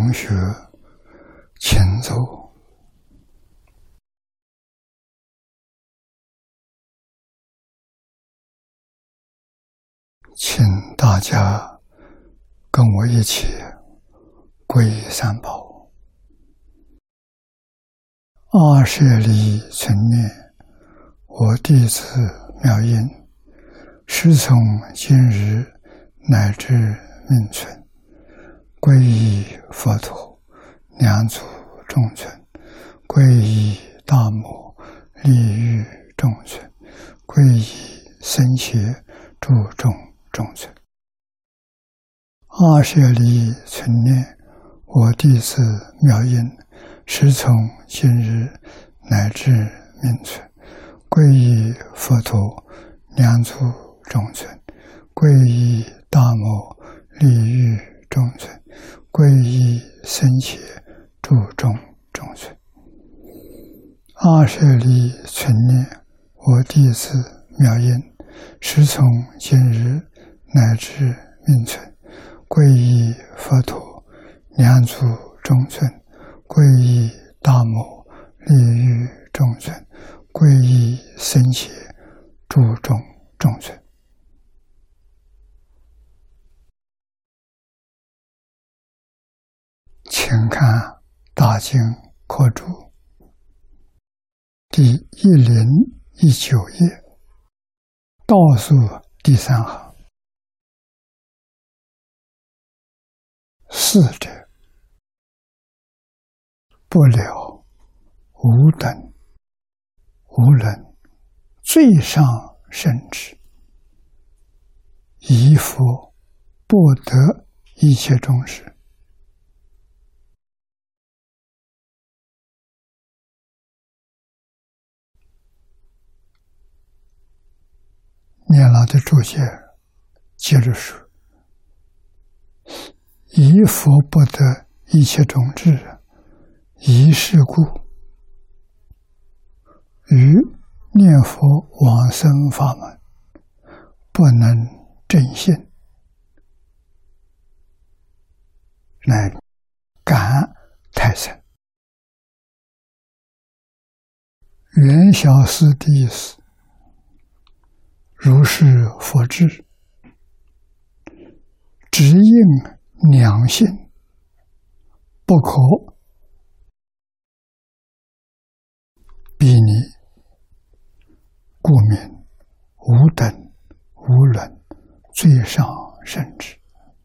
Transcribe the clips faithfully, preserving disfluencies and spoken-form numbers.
同学请坐。请大家跟我一起皈依三宝。二舍离存念，我弟子妙音，师从今日乃至命存，皈依佛陀，两足中存；皈依大摩，利欲中存；皈依僧伽，注重中存。二舍离存念，我弟子妙音，师从今日乃至命存，皈依佛陀，两足中存；皈依大摩，利欲中存；皈依僧伽，注重中存。二舍离存念，我弟子妙音，师从今日乃至命存，皈依佛陀，两足中存；皈依大摩，利欲中存；皈依僧伽，注重中存。请看大经课注第一零一九页，倒数第三行。四者，不了无等无人最上圣智，依佛不得一切众生。念老的注解接着说，依佛不得一切种智，依是故，于念佛往生法门不能正信，乃感太深。原小师的意思，如是佛智，只应两性，不可比拟，故名无等无人最上圣智。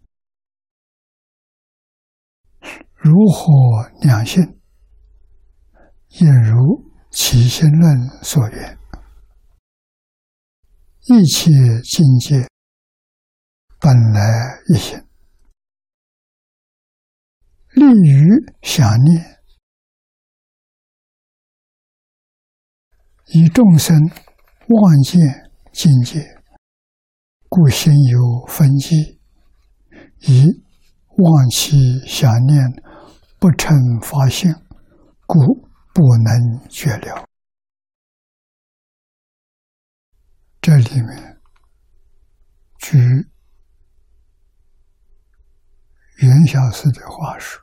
如何两性？亦如起心论所言，一切境界本来一心，利于想念，以众生望见境界，故心有分际，以忘其想念不成法性，故不能觉了。这里面举原小师的话说，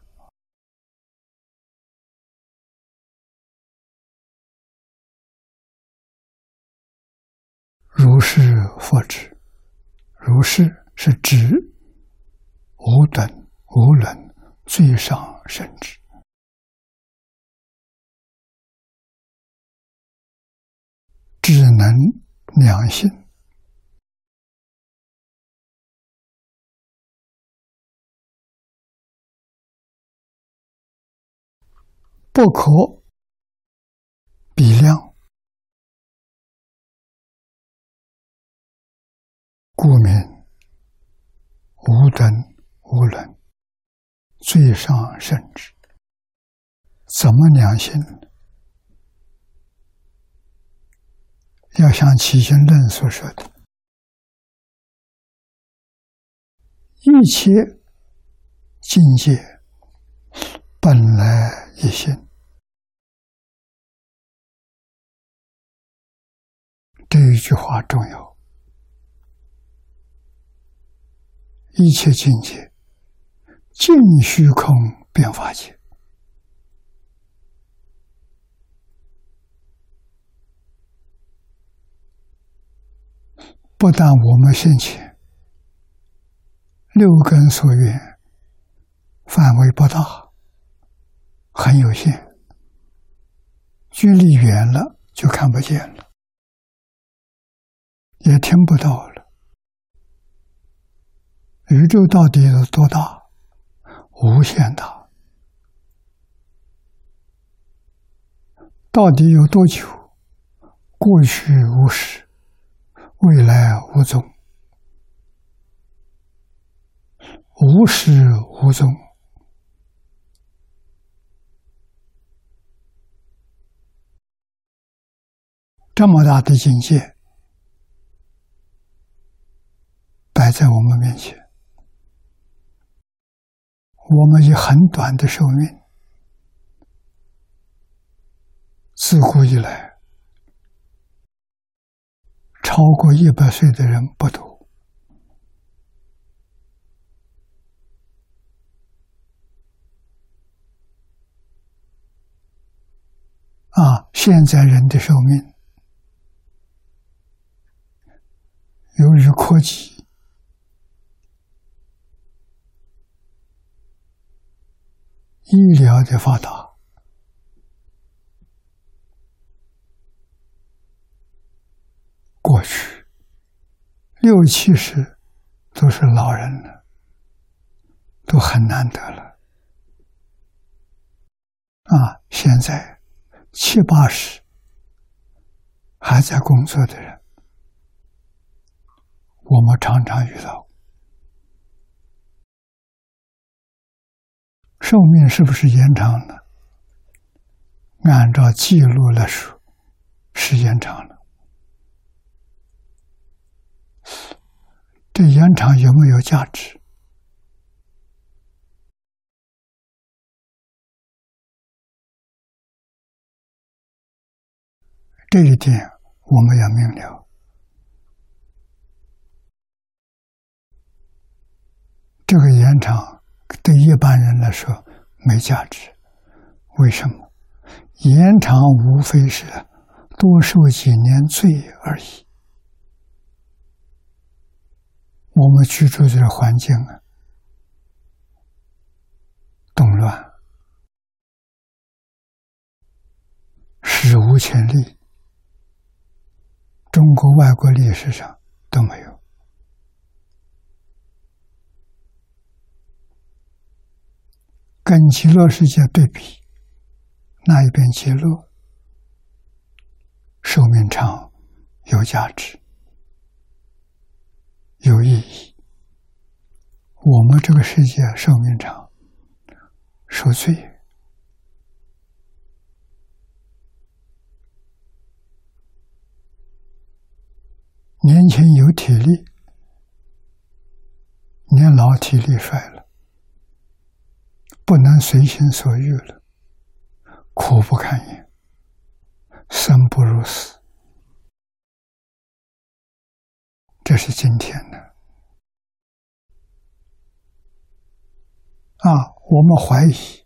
如是佛智，如是是指无等无人最上圣智。只能两性，不可比量，故名无等无人最上圣智。怎么两性？要像起心论所说的，一切境界本来一心，这一句话重要。一切境界尽虚空变法界。不但我们现前六根所缘范围不大，很有限，距离远了就看不见了，也听不到了。宇宙到底有多大？无限大。到底有多久？过去无始，未来无踪，无始无踪。这么大的境界摆在我们面前，我们以很短的寿命，自古以来超过一百岁的人不多。啊，现在人的寿命，由于科技医疗的发达，过去六七十都是老人了，都很难得了。啊，现在七八十还在工作的人，我们常常遇到。寿命是不是延长了？按照记录来说，是延长了。这延长有没有价值？这一点我们要明了。这个延长对一般人来说没价值。为什么？延长无非是多受几年罪而已。我们居住的环境啊，动乱，史无前例，中国外国历史上都没有。跟极乐世界对比，那一边极乐寿命长，有价值，有意义。我们这个世界寿命长，受罪。年轻有体力，年老体力衰了，不能随心所欲了，苦不堪言，生不如死。这是今天的啊！我们怀疑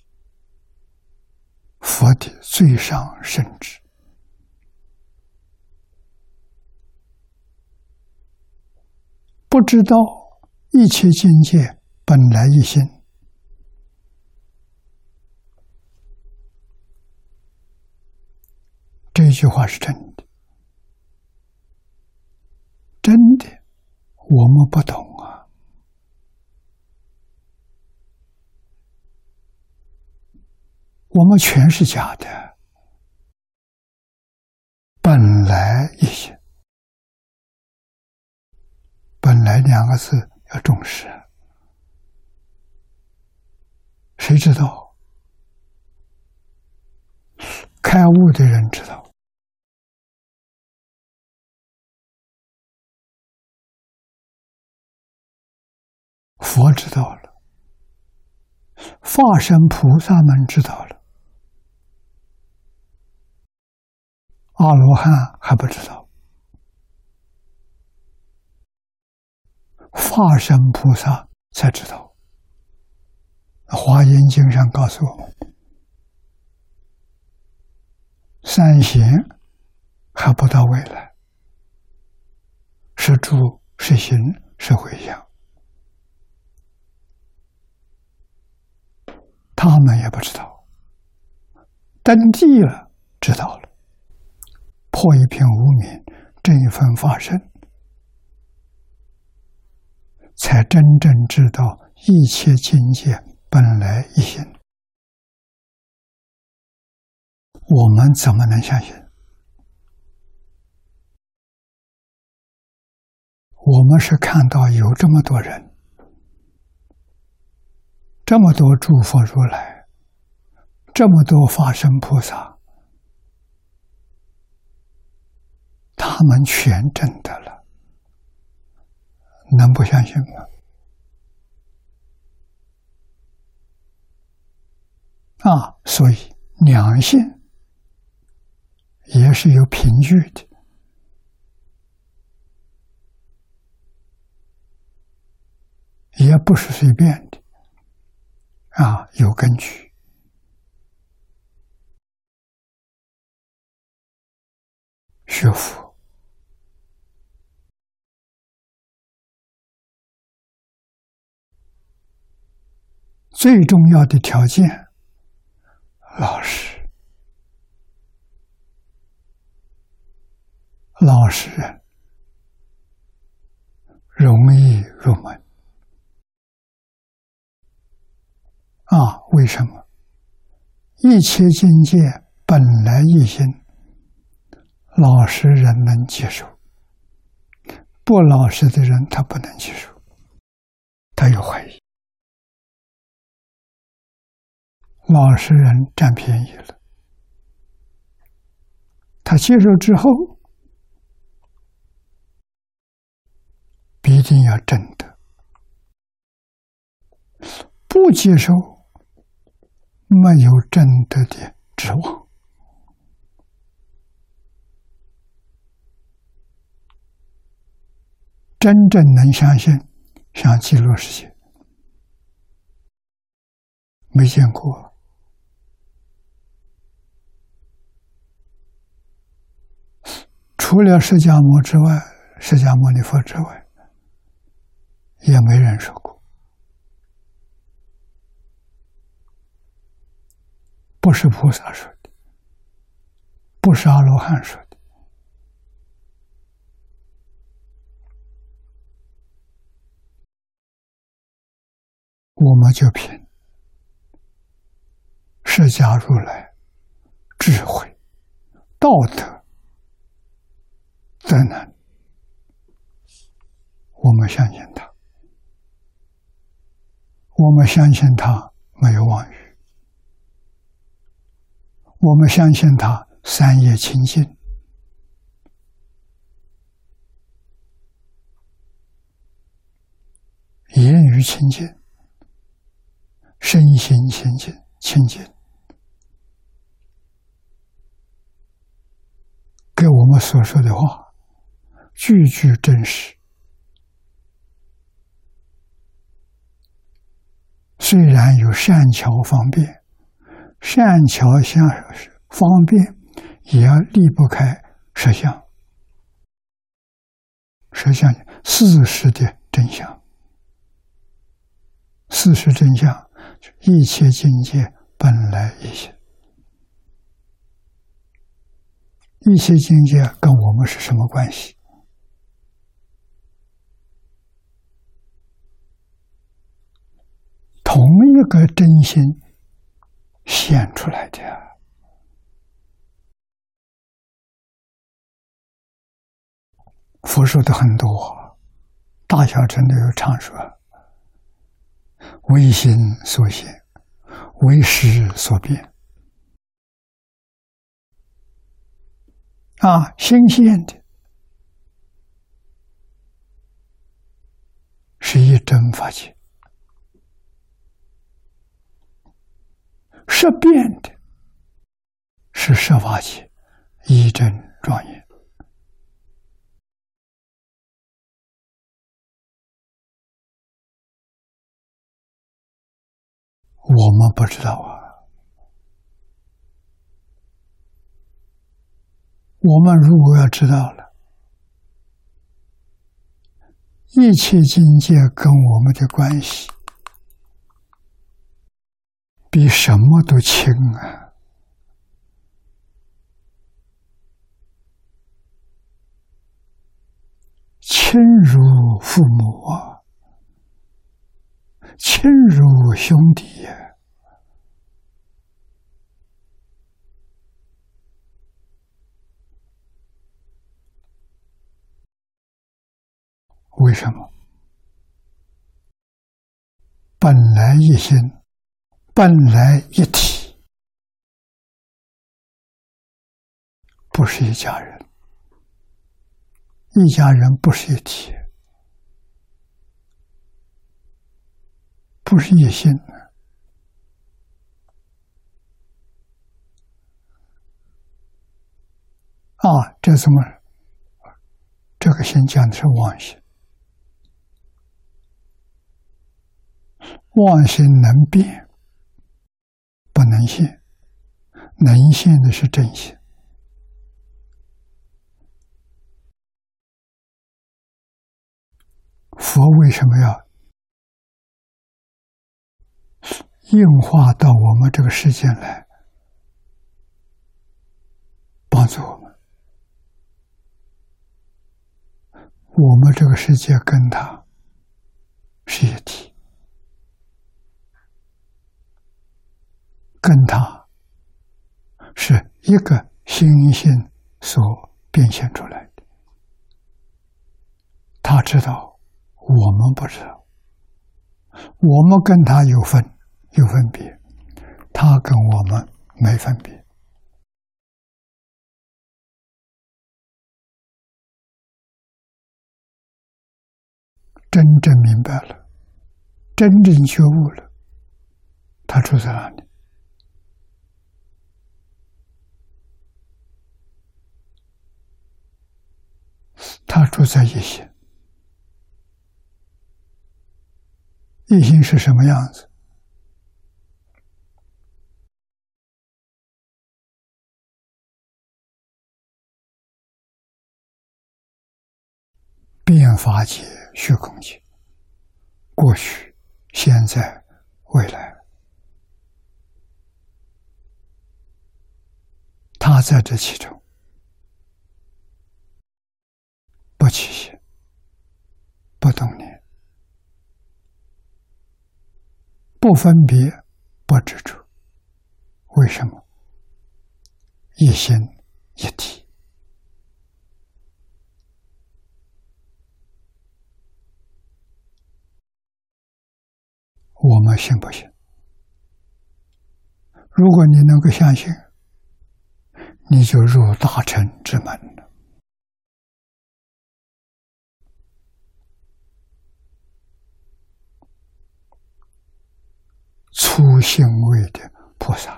佛的最上圣旨，不知道一切境界本来一心。这句话是真的，真的，我们不懂啊。我们全是假的，本来一心。本来两个字要重视，谁知道？开悟的人知道。佛知道了，法身菩萨们知道了，阿罗汉还不知道，法身菩萨才知道。 华严经上告诉我们，三贤还不到未来，是住，是行，是回向，他们也不知道，登地了，知道了，破一片无明，这一份法身，才真正知道一切境界本来一心。我们怎么能相信？我们是看到有这么多人，这么多诸佛如来，这么多法身菩萨，他们全证得了，能不相信吗？啊，所以两性也是有凭据的。也不是随便的，啊，有根据。学佛最重要的条件，老实，老实人容易入门。啊，为什么？一切境界本来一心，老实人能接受，不老实的人他不能接受，他有怀疑。老实人占便宜了，他接受之后，必定要真的；不接受，没有真的的指望。真正能相信，像极乐世界，没见过。除了释迦牟之外，释迦牟尼佛之外，也没人说过。不是菩萨说的，不是阿罗汉说的。我们就凭释迦如来智慧、道德、德能，我们相信他，我们相信他没有妄语，我们相信他三业清净，言语清净，身心清净清净，给我们所说的话句句真实。虽然有善巧方便，善巧相方便也要离不开实相，实相事实的真相，事实真相，一切境界本来一心。一切境界跟我们是什么关系？同一个真心显出来的。佛说的很多，大小乘都有常说，唯心所现，唯识所变。啊，心现的是一真法界，识变的是十法界，一真庄严。 我们不知道啊。我们如果要知道了，一切境界跟我们的关系比什么都轻啊！亲如父母啊，亲如兄弟啊。为什么？本来一心，本来一体，不是一家人。一家人不是一体，不是一心。啊，这怎么？这个心讲的是妄心。妄心能变，不能现，能现的是真心。佛为什么要应化到我们这个世界来，帮助我们？我们这个世界跟他是一体，跟他是一个心性所变现出来的。他知道，我们不知道。我们跟他有分有分别，他跟我们没分别。真正明白了，真正觉悟了，他住在哪里？他住在一心。一心是什么样子？变法界、虚空界，过去、现在、未来，他在这其中，不起心，不动念，不分别，不执着。为什么？一心一体。我们信不信？如果你能够相信，你就入大乘之门了。初信位的菩萨，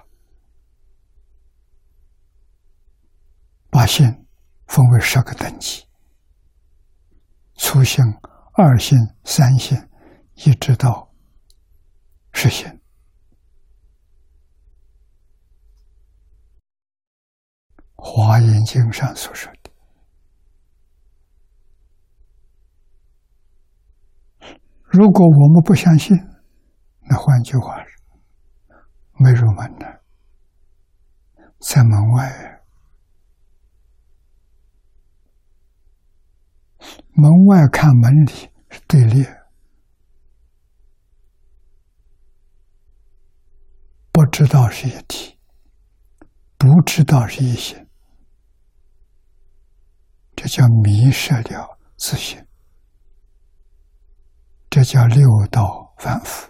把信分为十个等级，初信、二信、三信，一直到实行。华严经上所说的，如果我们不相信，那换句话是，没入门呢，在门外。门外看门里是对立，不知道是一体，不知道是一心，这叫迷失了自信，这叫六道反复。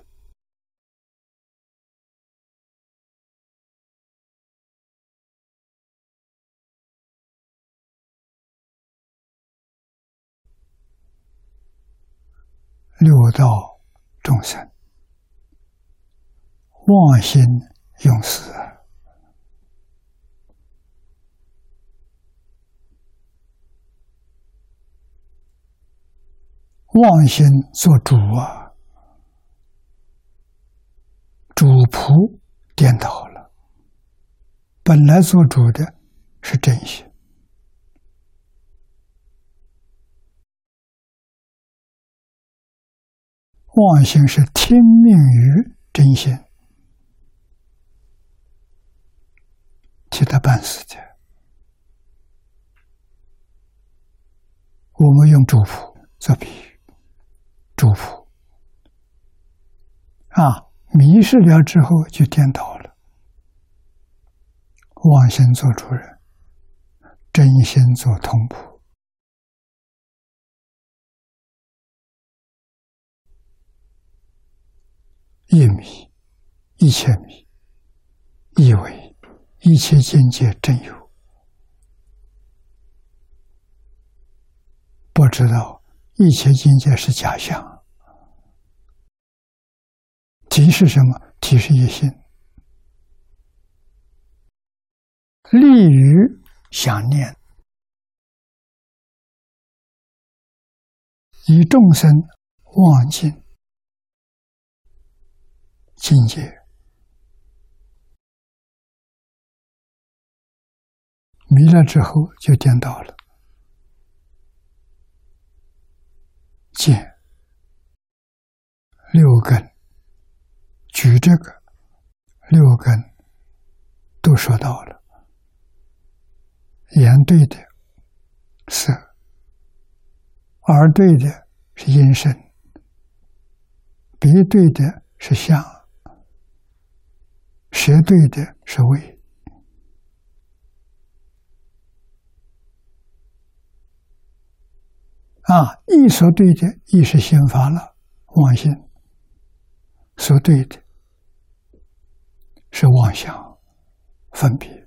六道众生妄心用事，妄心做主啊， 主仆颠倒了，本来做主的是真心，妄心是听命于真心，替他办事的。我们用主仆做比喻，主仆啊，迷失了之后就颠倒了，妄心做主人，真心做通仆。一迷，一切迷，以为一切境界真有，不知道一切境界是假象。体是什么？体是一心，利于想念，以众生忘尽境界，迷了之后就颠倒了。见六根，举这个六根都说到了。眼对的色，耳对的是音声，鼻对的是香，舌对的是味。啊，意所对的意是心法了，妄心；所对的是妄想分别。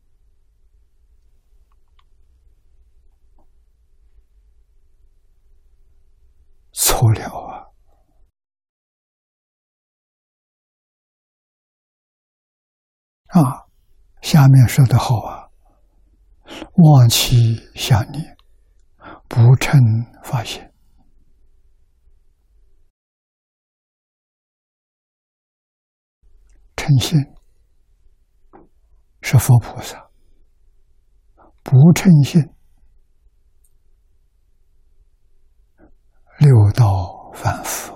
错了啊！啊，下面说得好啊，妄起想念，不称发现。称心是佛菩萨，不称心六道凡夫。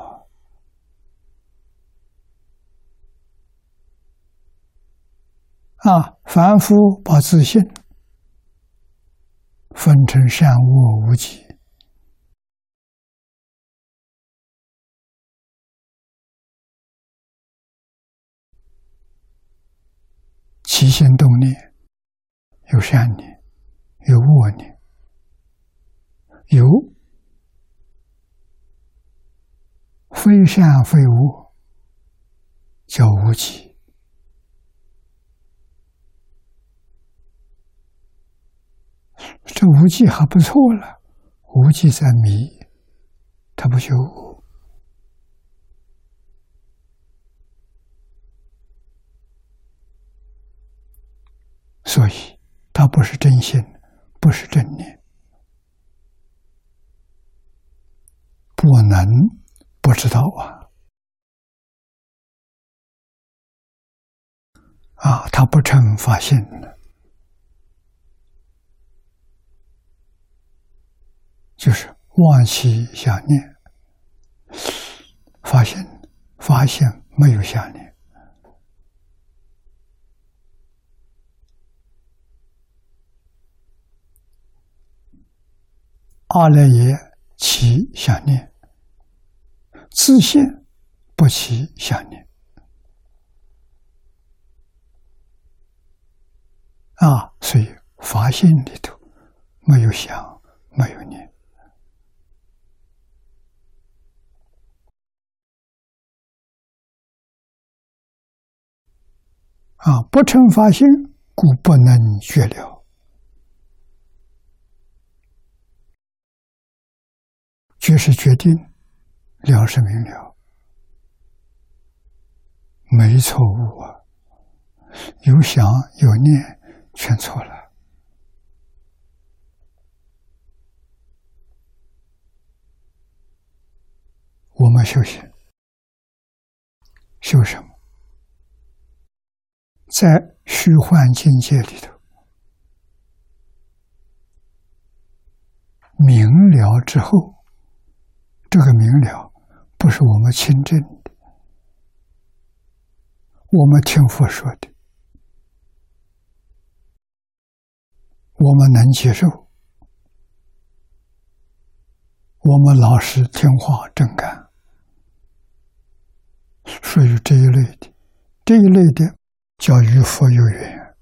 啊，凡夫把自信分成善恶无记，起心动念，有善念，有恶念，有非善非恶，叫无记。这无记还不错了，无记在迷，他不修恶。所以他不是真心，不是正念，不能不知道啊！啊，他不称发现的，就是忘起想念，发现发现没有想念。阿赖耶起想念，自信不起想念。啊，所以发现里头没有想，没有念。啊，不称发现，故不能觉了。觉是决定，了是明了，没错误啊。有想有念，全错了。我们修行，修什么？ 在虚幻境界里头明了之后，这个明了不是我们亲证的，我们听佛说的，我们能接受，我们老实听话正干，属于这一类的。这一类的叫与佛有缘。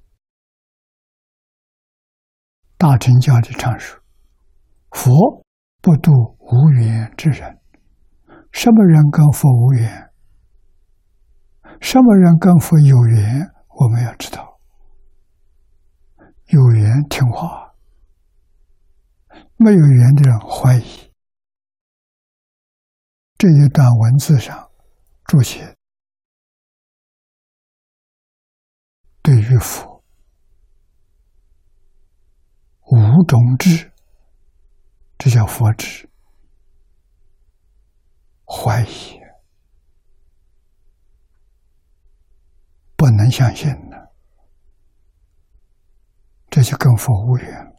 大乘教的常说，佛不度无缘之人。什么人跟佛无缘？什么人跟佛有缘？我们要知道，有缘听话，没有缘的人怀疑。这一段文字上注解对于佛五种智，这叫佛智，怀疑，不能相信的，这就跟佛无缘。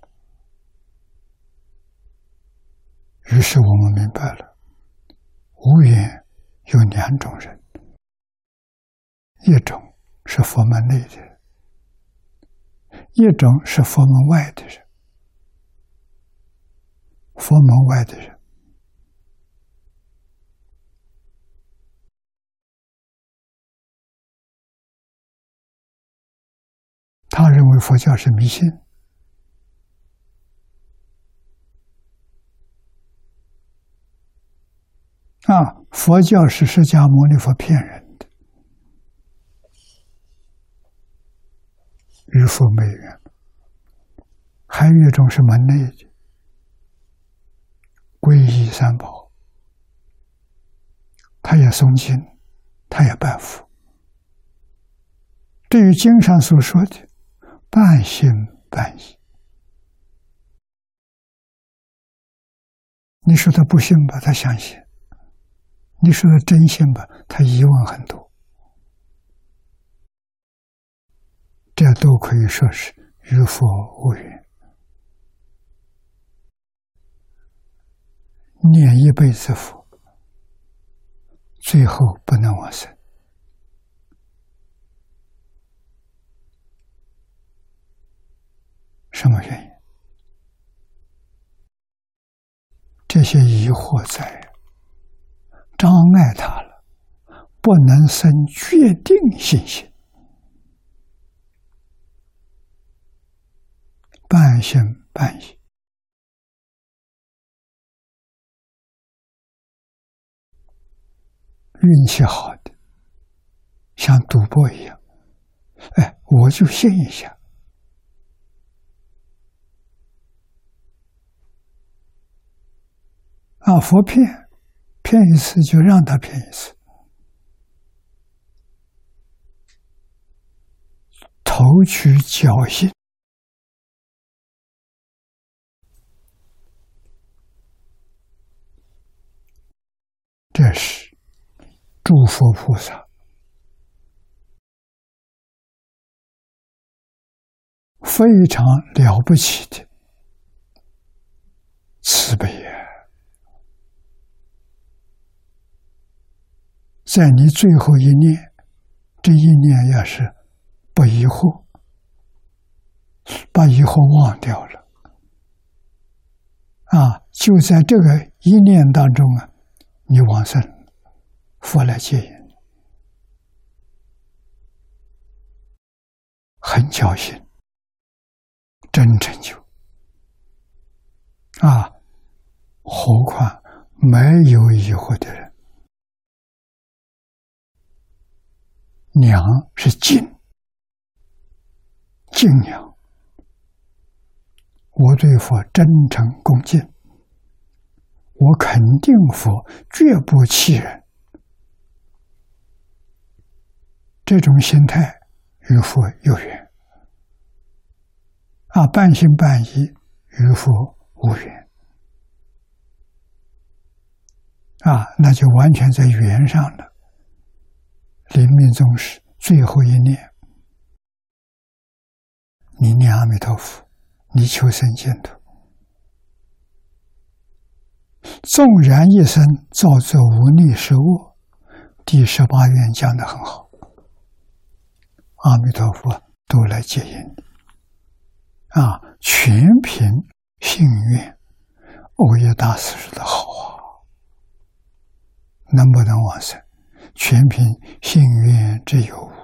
于是我们明白了，无缘有两种人，一种是佛门内的人，一种是佛门外的人。佛门外的人，他认为佛教是迷信，啊，佛教是释迦牟尼佛骗人的，与佛没缘。还有一种是门内的，皈依三宝，他也诵经，他也拜佛。对于经上所说的半信半疑，你说他不信吧，他相信；你说他真信吧，他疑问很多。这都可以说是与佛无缘。念一辈子佛，最后不能往生，什么原因？这些疑惑在，障碍他了，不能生决定信心，半信半疑。运气好的，像赌博一样，哎，我就信一下。啊，佛骗，骗一次就让他骗一次，投取侥幸。这是诸佛菩萨非常了不起的慈悲啊！在你最后一念，这一念要是不疑惑，把疑惑忘掉了啊，就在这个一念当中啊，你往生，佛来接引，很侥幸，真成就啊！何况没有疑惑的人，娘是敬，敬娘，我对佛真诚恭敬，我肯定佛绝不欺人，这种心态与佛有缘啊，半信半疑与佛无缘啊，那就完全在缘上了。临命终时最后一念， 你念阿弥陀佛，你求生净土。纵然一生造作无利是恶，第十八愿讲得很好，阿弥陀佛都来接引你啊！全凭信愿。欧耶大师说的好啊，能不能往生？全凭信愿之有无，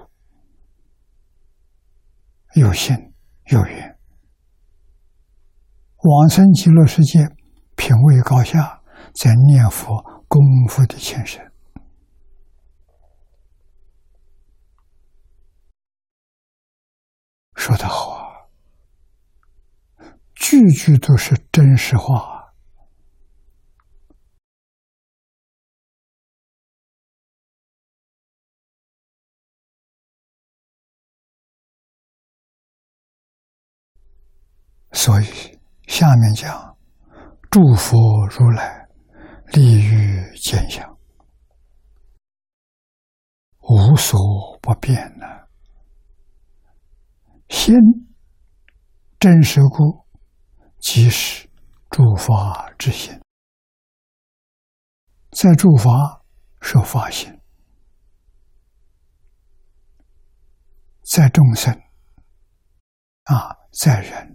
有信有愿。往生极乐世界，品位高下，在念佛功夫的前身。说得好啊，句句都是真实话。所以下面讲，诸佛如来立于见相，无所不变呢。心真实故，即是诸法之心。在诸法说法心，在众生啊，在人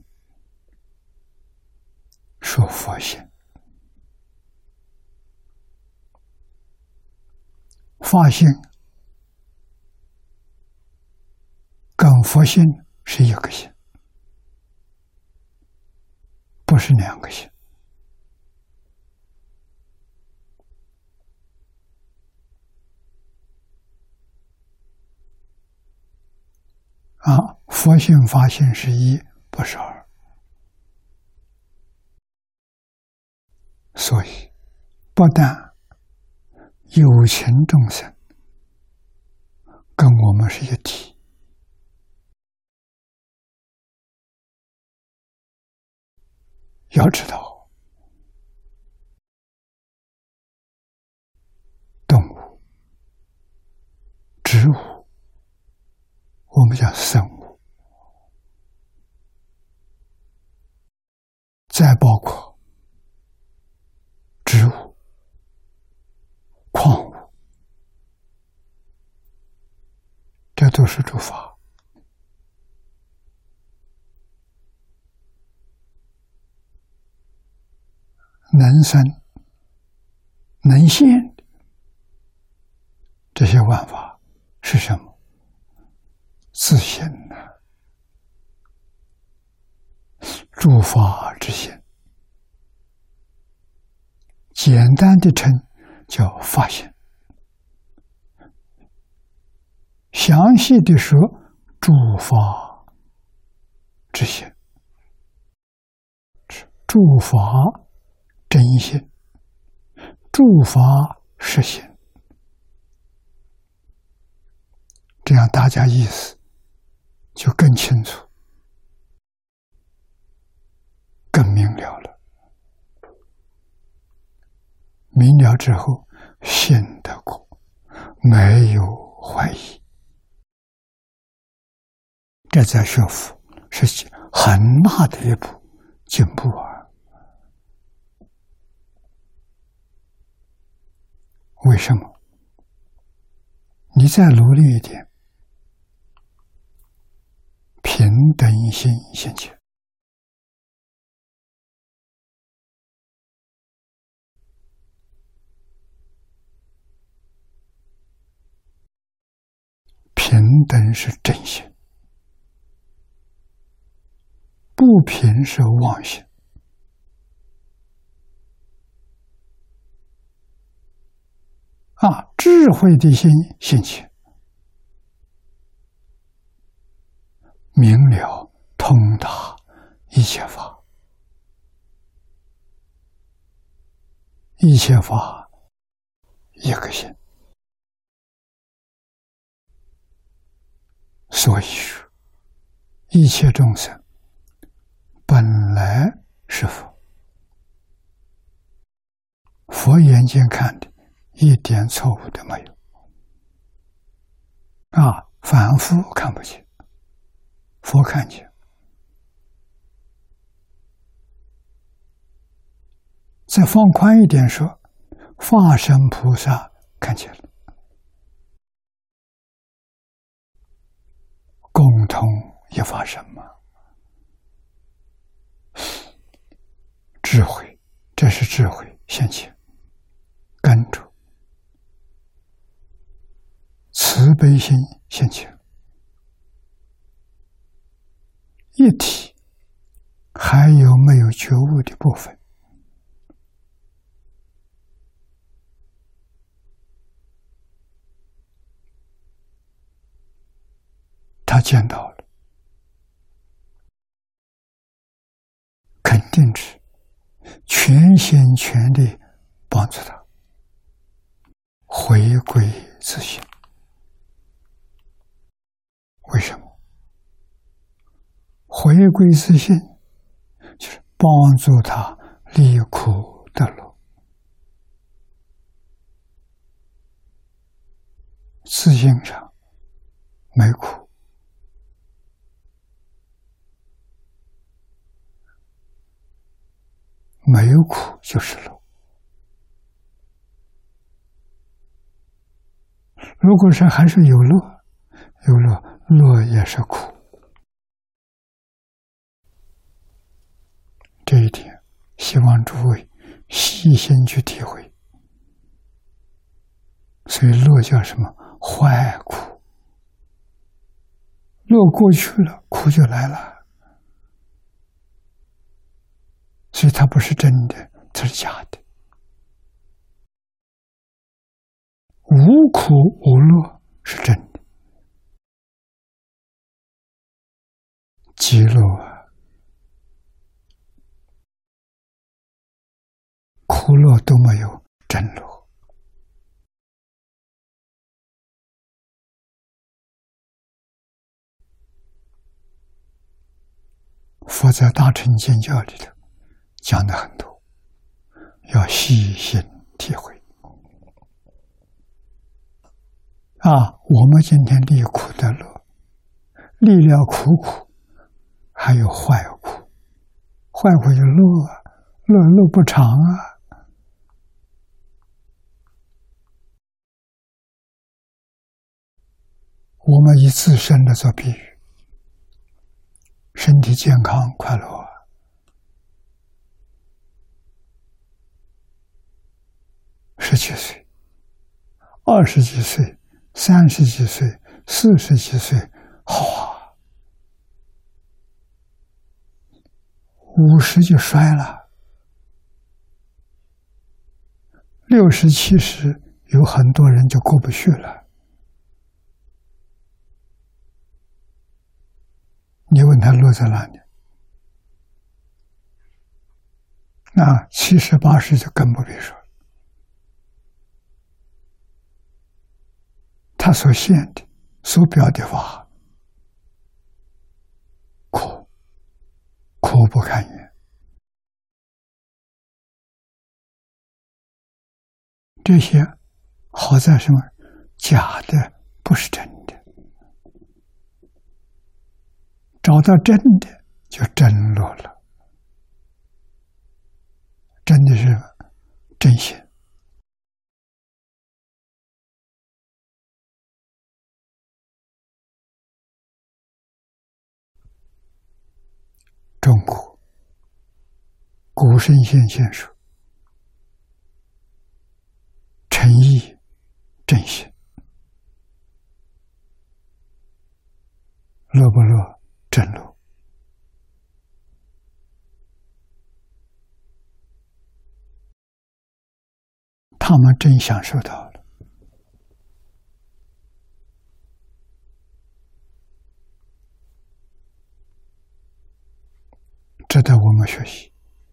说佛心。法心跟佛心是一个心，不是两个心。啊，佛性法性是一，不是二。所以不但有情众生跟我们是一体，要知道动物、植物，我们叫生物，再包括植物、矿物，这都是诸法。能生能现这些万法是什么？自性呢？诸法之性，简单的称叫法性，详细的说诸法之性，诸法真性，诸法实性，这样大家意思就更清楚，更明了了。明了之后，信得过，没有怀疑。这在学佛是很大的一步进步啊！为什么？你再努力一点，平等心现前。平等是真心，不平是妄心。啊，智慧的心现前，明了通达一切法，一切法一个心。所以说，一切众生本来是佛，佛眼睛看的一点错误都没有啊！凡夫看不见，佛看见， 再放宽一点说，化身菩萨看见了，共同一法身嘛，智慧，这是智慧现前，跟着慈悲心现前，一体还有没有觉悟的部分？他见到了，肯定是全心全力帮助他回归自性。为什么？回归自性就是帮助他离苦得乐，自性上没苦，没有苦就是乐。如果是还是有乐，有乐，乐也是苦。这一点，希望诸位细心去体会。所以乐叫什么？坏苦。乐过去了，苦就来了。所以它不是真的，它是假的。无苦无乐是真的，极乐啊，苦乐都没有真乐。佛在大乘经教里头讲的很多，要细心体会。啊，我们今天离苦得乐，离了苦苦，还有坏苦，坏苦就乐啊，乐乐不长啊。我们以自身的做比喻，身体健康快乐啊，十几岁、二十几岁、三十几岁、四十几岁，好啊，五十就衰了，六十、七十，有很多人就过不去了。你问他乐在哪里？那七十、八十就更不必说了。他所现的、所表的法，苦，苦不堪言。这些好在什么？假的不是真的，找到真的就真乐了，真的是真心。中国古圣先贤说，诚意真心，乐不乐真乐。他们真享受到了。值得我们学习。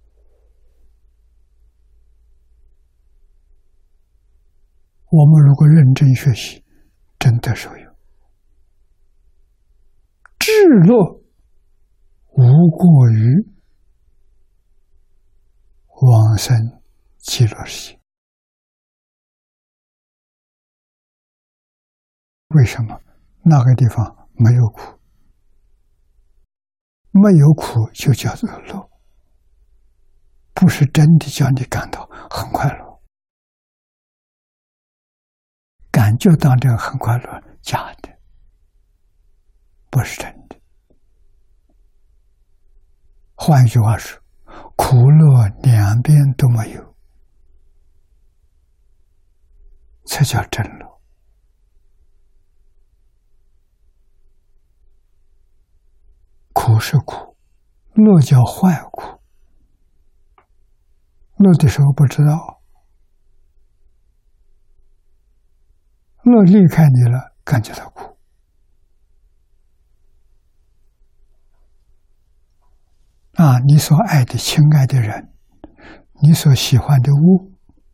我们如果认真学习，真的受用。至乐无过于往生极乐世界。为什么？那个地方没有苦，没有苦就叫做乐。 不是真的叫你感到很快乐，感觉到这个很快乐，假的，不是真的。换一句话说，苦乐两边都没有，才叫真乐。苦是苦，乐叫坏苦。乐的时候不知道，乐离开你了，感觉到苦。啊，你所爱的、亲爱的人，你所喜欢的物，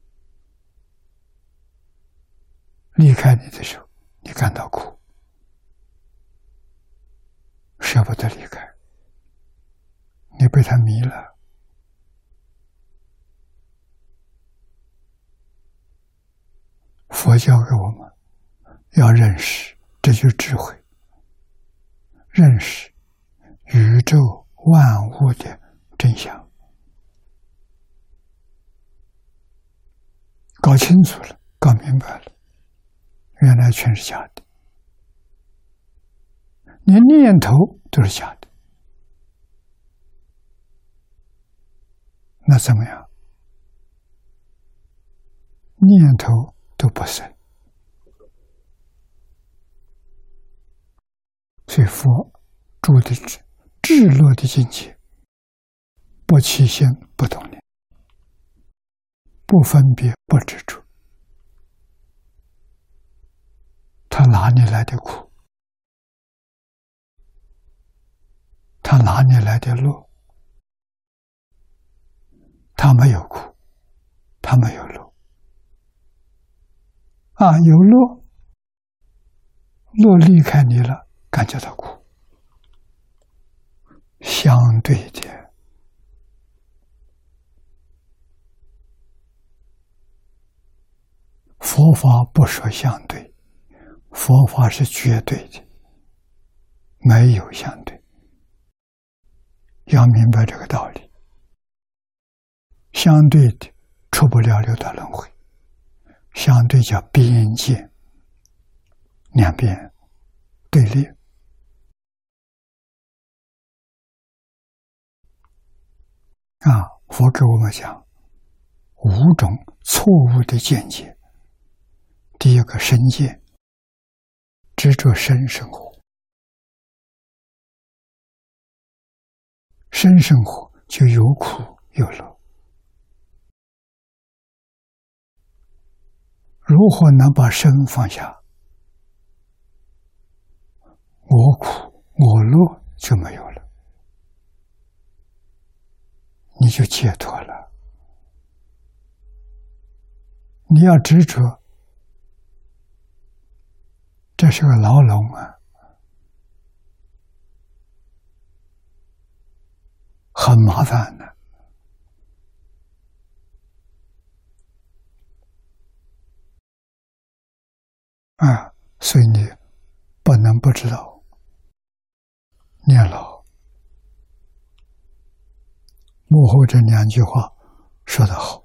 离开你的时候，你感到苦，舍不得离开，你被他迷了。佛教给我们要认识，这就是智慧，认识宇宙万物的真相，搞清楚了，搞明白了，原来全是假的，连念头都是假的，那怎么样？念头都不生，所以佛住的智智乐的境界，不起心不动念，不分别不执着，他哪里来的苦？他哪里来的乐？他没有苦，他没有乐。啊，有乐，乐离开你了，感觉到苦。相对的，佛法不说相对，佛法是绝对的，没有相对。要明白这个道理，相对的出不了六道轮回，相对叫边界，两边对立。啊，佛给我们讲五种错误的见解。第一个身见，执着身生活，身生活就有苦有乐，如何能把身放下？我苦我乐就没有了，你就解脱了。你要执着，这是个牢笼啊，很麻烦的。啊，所以你不能不知道，念老幕后这两句话说得好：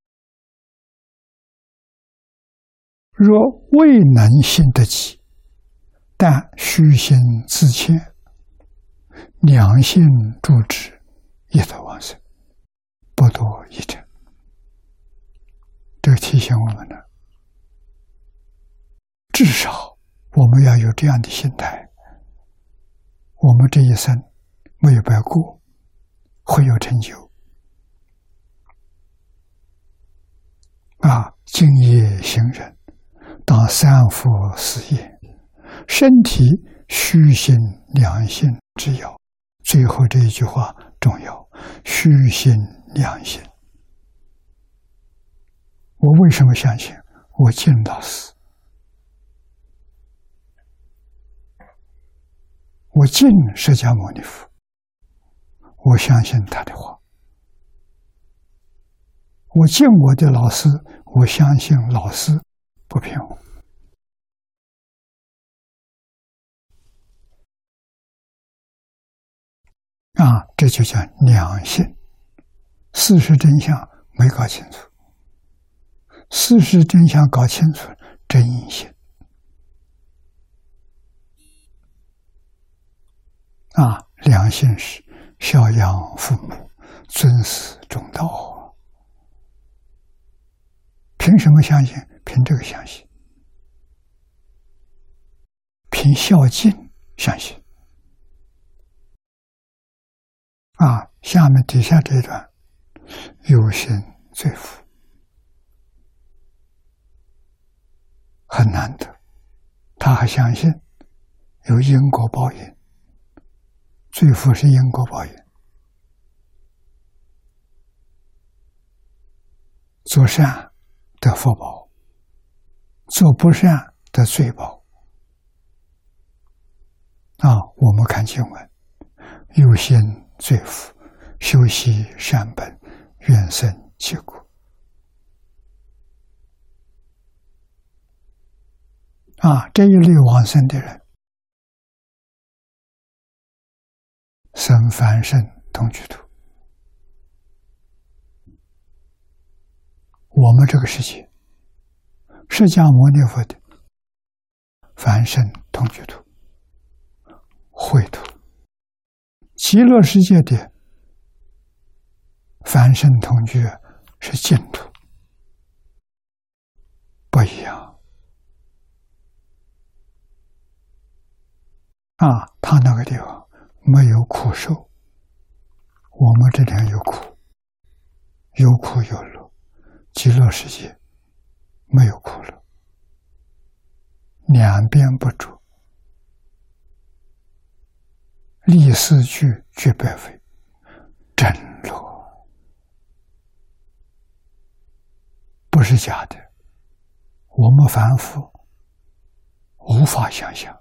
若未能信得起，但虚心自谦，两性助之，亦得往生，不多一成。这个提醒我们呢，至少我们要有这样的心态，我们这一生没有白过，会有成就。啊，敬业行人，当三福四业，身体虚心良心之要。最后这一句话重要，虚心良心。我为什么相信？我敬老师，我敬释迦牟尼佛，我相信他的话。我敬我的老师，我相信老师不骗我。啊，这就叫两信。 事实真相没搞清楚，事实真相搞清楚，真心啊，良心是孝养父母，尊师重道。凭什么相信？凭这个相信，凭孝敬相信。啊，下面底下这一段，有心罪福，很难得。他还相信有因果报应，罪福是因果报应。做善得福报，做不善得罪报。啊，我们看经文，有心罪福，修习善本，愿生其国。啊，这一类往生的人，生凡圣同居土。我们这个世界，释迦牟尼佛的凡圣同居土、秽土，极乐世界的凡圣同居是净土，不一样。啊，他那个地方没有苦受，我们这里有苦，有苦有乐。极乐世界没有苦乐，两边不住，立四句俱白费，真乐，不是假的，我们凡夫无法想象。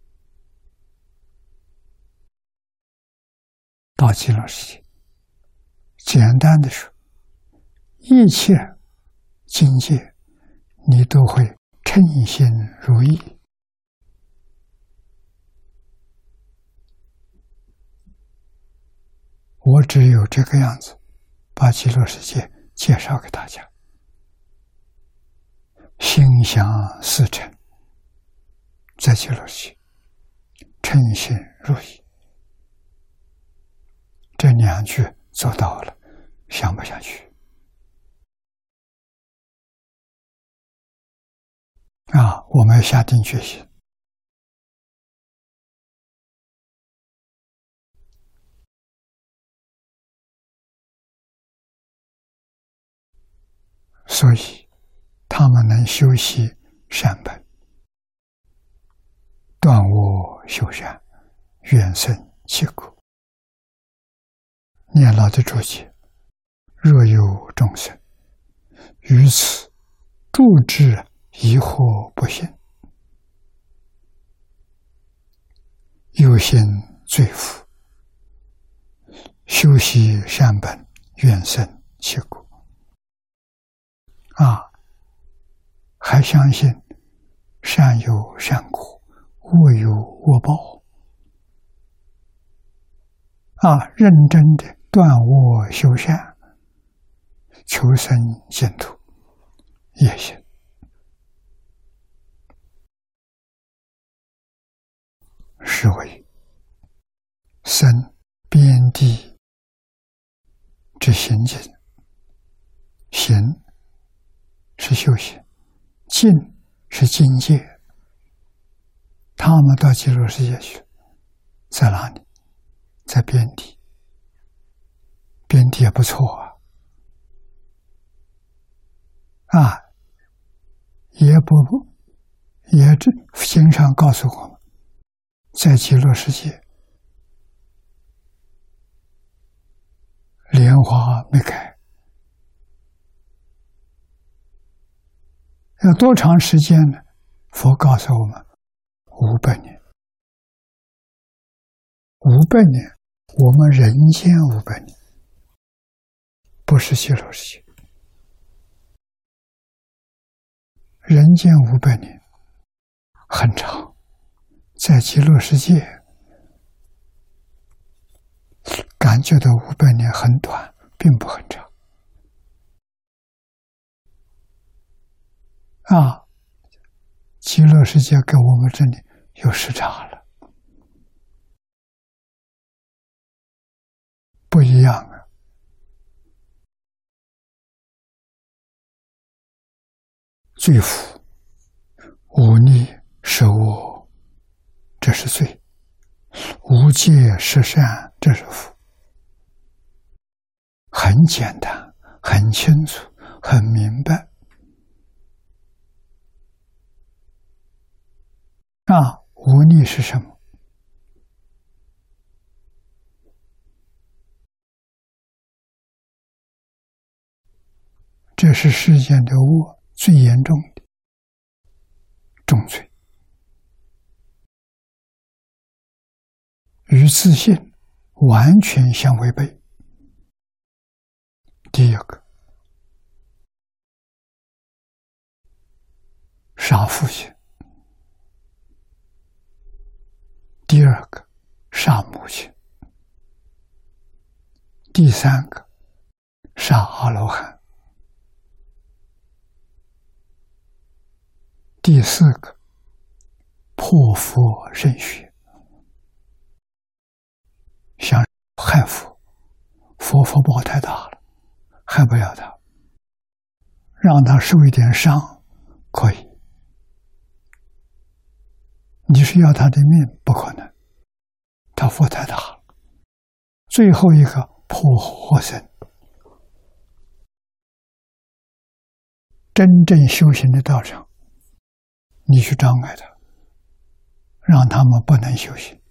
到极乐世界，简单的说，一切境界你都会称心如意。我只有这个样子把极乐世界介绍给大家，心想事成，在极乐世界称心如意，这两句做到了，想不想去？啊，我们要下定决心。所以他们能修习善本，断恶修善，愿生其国。念老的注解：若有众生于此住之疑惑不信，有心罪福，修习善本，愿生其国。啊，还相信善有善果，恶有恶报。啊，认真的断恶修善，求生净土，也行。是为生边地之行境，行是修行，境是境界。他们到极乐世界去，在哪里？在边地。边地也不错啊，啊，也不也这经常告诉我们，在极乐世界，莲花没开，要多长时间呢？佛告诉我们，五百年。五百年，我们人间五百年，不是极乐世界。人间五百年很长，在极乐世界感觉到五百年很短，并不很长。 啊，极乐世界跟我们这里有时差了，不一样啊。罪福无逆是恶，这是罪；无戒是善，这是福。很简单，很清楚，很明白。啊，无逆是什么？这是世间的恶最严重的重罪，与自信完全相违背。第一个，杀父亲；第二个，杀母亲；第三个，杀阿罗汉；第四个，破佛身血，想害佛，佛福报太大了，害不了他，让他受一点伤可以，你是要他的命不可能，他福太大了。最后一个破活身，真正修行的道场，你去障碍他，让他们不能修行。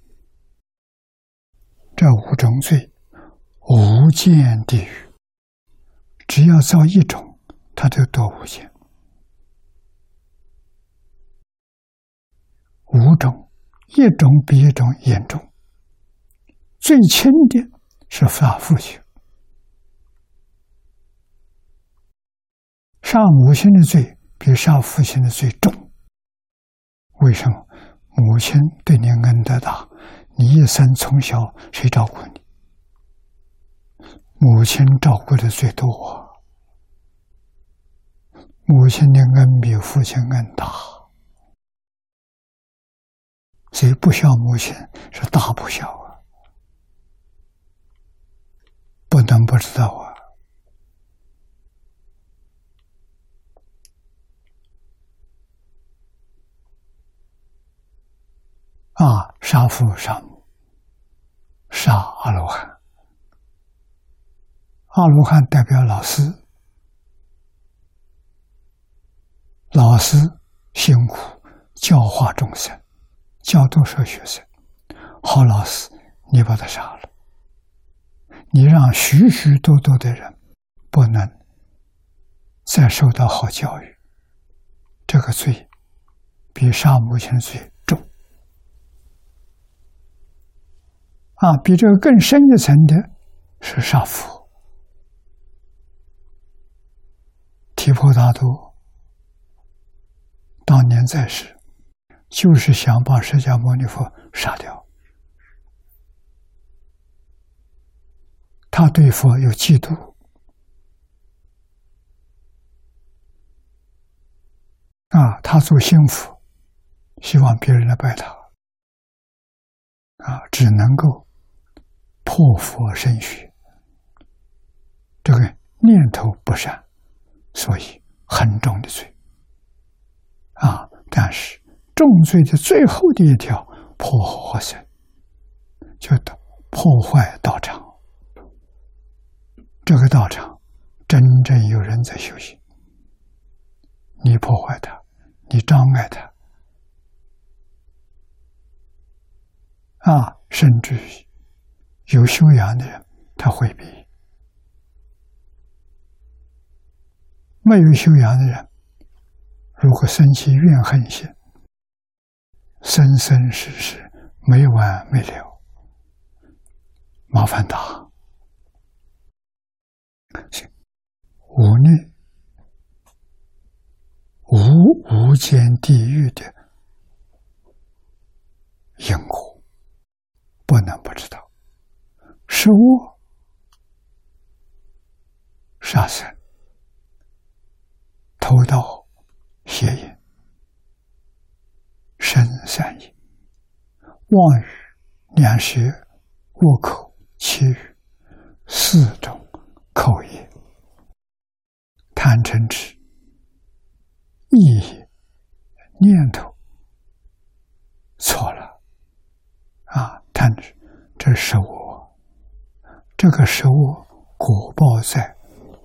这五种罪无间地狱，只要造一种，他就堕无间。五种，一种比一种严重。最轻的是杀父亲，杀母亲的罪比杀父亲的罪重。为什么？母亲对你恩德大，你一生从小谁照顾你？母亲照顾的最多啊，母亲的恩比父亲恩大，所以不孝母亲是大不孝啊，不能不知道啊。啊，杀父杀母，杀阿罗汉。阿罗汉代表老师，老师辛苦教化众生，教多少学生？好老师，你把他杀了，你让许许多多的人不能再受到好教育，这个罪比杀母亲的罪重。啊，比这个更深一层的是杀父。提婆达多当年在世，就是想把释迦牟尼佛杀掉。他对佛有嫉妒，啊，他做心腹，希望别人来拜他，啊，只能够破佛身血，这个念头不善，所以很重的罪啊。但是重罪的最后的一条破活身，就破坏道场。这个道场真正有人在修行，你破坏它，你障碍它啊，甚至于有修养的人他回避，没有修养的人如果生起怨恨心，生生世世没完没了，麻烦大。无逆无无间地狱的因果，不能不知道。是恶，杀生、偷盗、 邪淫、身三业、妄语、两舌、恶口、绮语，四种口业。贪嗔痴、意业、念头错了啊！贪嗔，这是我，这个是我果报在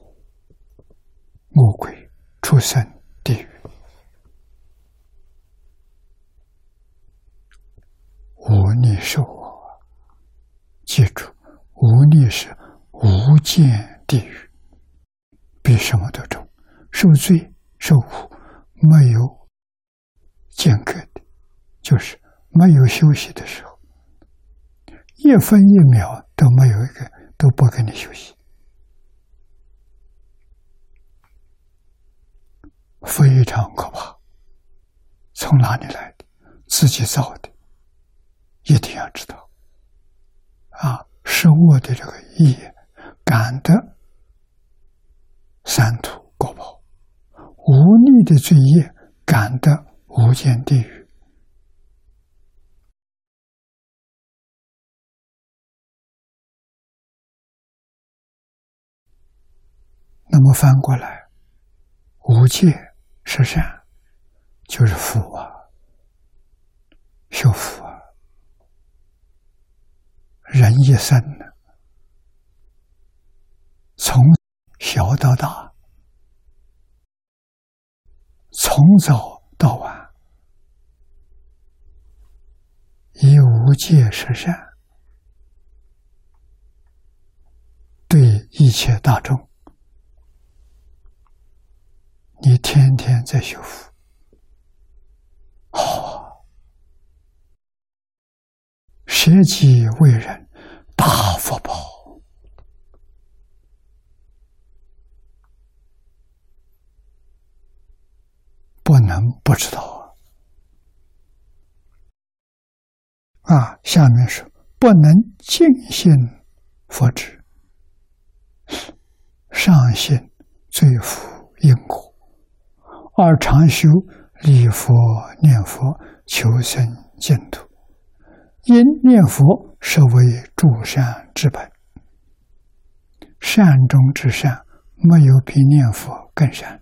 魔鬼、畜生、地狱。无逆是我，记住，无逆是无间地狱，比什么都重，受罪受苦没有间隔的，就是没有休息的时候，一分一秒都没有一个都不给你休息，非常可怕。从哪里来的？自己造的，一定要知道啊！是我的这个业感得三途果报，无逆的罪业感得无间地狱。那么翻过来，无戒是善，就是福啊，修福啊。人一生呢，从小到大，从早到晚，以无戒是善，对一切大众，你天天在修福，好啊！舍己为人，大福报。不能不知道啊！啊，下面是不能尽信佛旨，上信罪福因果，而常修礼佛念佛，求生净土。因念佛是为诸善之本，善中之善，没有比念佛更善。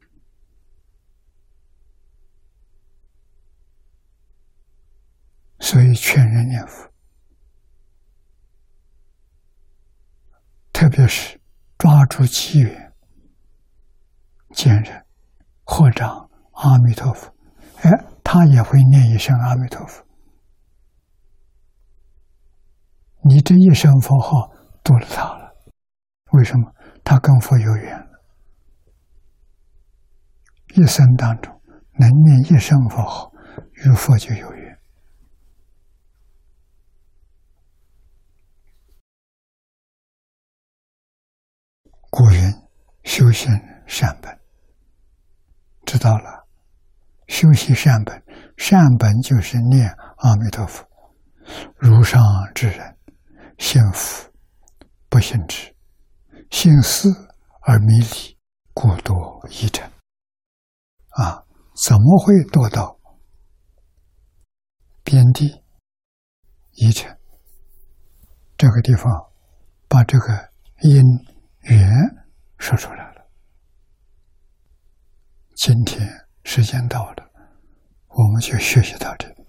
所以劝人念佛，特别是抓住机缘见人合掌阿弥陀佛，哎，他也会念一声阿弥陀佛。你这一声佛号度了他了，为什么？他跟佛有缘了。一生当中能念一声佛号，与佛就有缘。古人修行善本，知道了，修习善本，善本就是念阿弥陀佛。如上之人，信佛不信之，信思而迷离，故堕一尘。啊，怎么会堕到边地一尘？这个地方把这个因缘说出来了。今天时间到了，我们就学习到这里。